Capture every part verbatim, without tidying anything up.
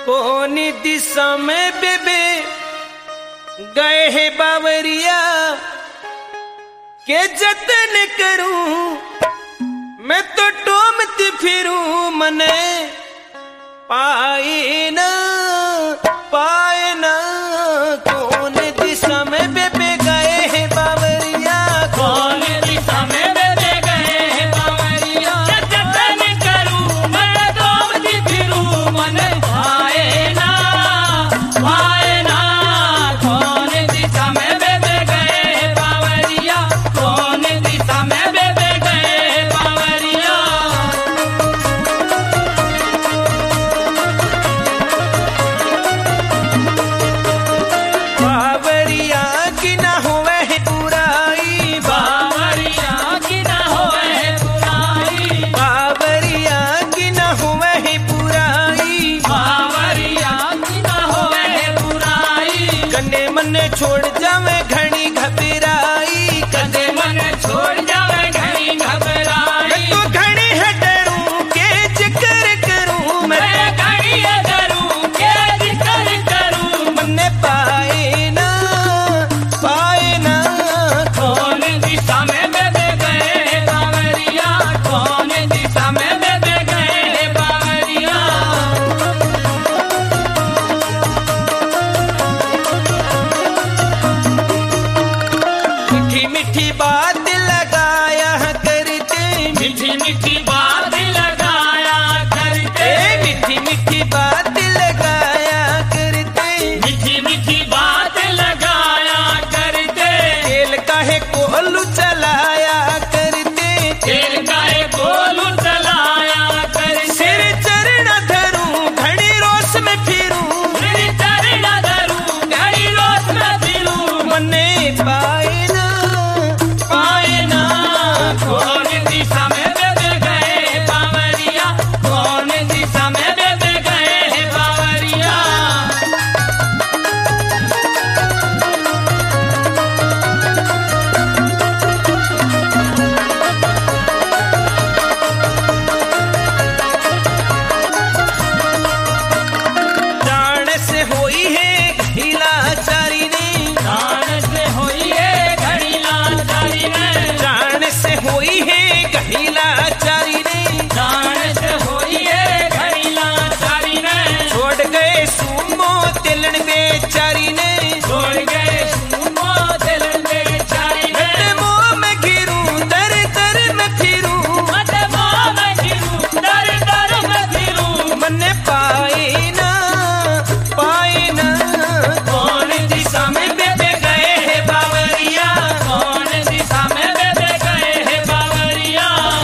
कौन दिशा में बेबे गए है बावरिया के जतन करूं मैं तो टोमती फिरूं मने पाए ना पाए ना कौन दिशा में बेबे गए है बावरिया कौन दिशा में बेबे गए है बावरिया जतन करूं मैं टोमती फिरूं मने पाए ना पाए ना कौन दिशा में बेबे गए है बावरिया कौन दिशा में बेबे गए है बावरिया बावरिया की ना होवे है बुराई बावरिया की ना होवे है बुराई बावरिया की ना होवे है बुराई बावरिया की ना होवे है बुराई कन्ने मन्ने छोड़ जावे घनी घबराई कदे मन छोड़ जावे घनी घबराई तो घनी है डरूं के जिक्र करूं मैं मैं घनी करूं के जिक्र करूं मन्ने पाए ना पाए ना कौन दिशा में बेबे गए है बावरिया कौन दिशा में बेबे गए है बावरिया मीठी मीठी बात लगाया करते मीठी मीठी बात लगाया करते ए मीठी मीठी बात लगाया करते मीठी मीठी बात लगाया करते खेल काहे कोलू चलाया करते खेल गाए गोलू चलाया करते सिर चरण धरूं घड़ी रोस में फिरूं मेरी चरणा धरूं घड़ी रोज में फिरूं मन्ने पाए ना पाए ना कौन दिशा में बेबे गए है बावरिया कौन दिशा में बेबे गए है बावरिया जान से होई है ढीला चारी ने जान से होई है घड़ी लाचारी ने जान से होई है ढीला चारी ने जान से होई है घड़ी लाचारी ने छोड़ गए सुमो तिलन बेचारी ने छोड़ गए सुमो दिल बेचारी ने मैं मोह में घिरूं दर दर में फिरूं मत मोह में गिरूं दर दर में फिरूं मन्ने पाए ना पाए ना कौन दिशा में बेबे गए है बावरिया कौन दिशा में बेबे गए है बावरिया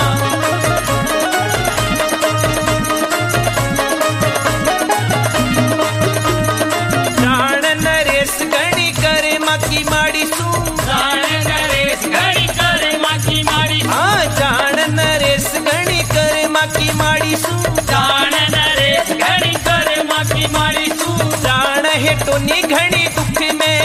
जान नरेश गणी करे मकी माड़ी सू जान नरेश घड़ी करे माकी मारी हाँ जान नरेश गणी करे मकी माड़ी सू जान नरेश घड़ी करे माकी मारी तू जान है टोनी घणी दुख में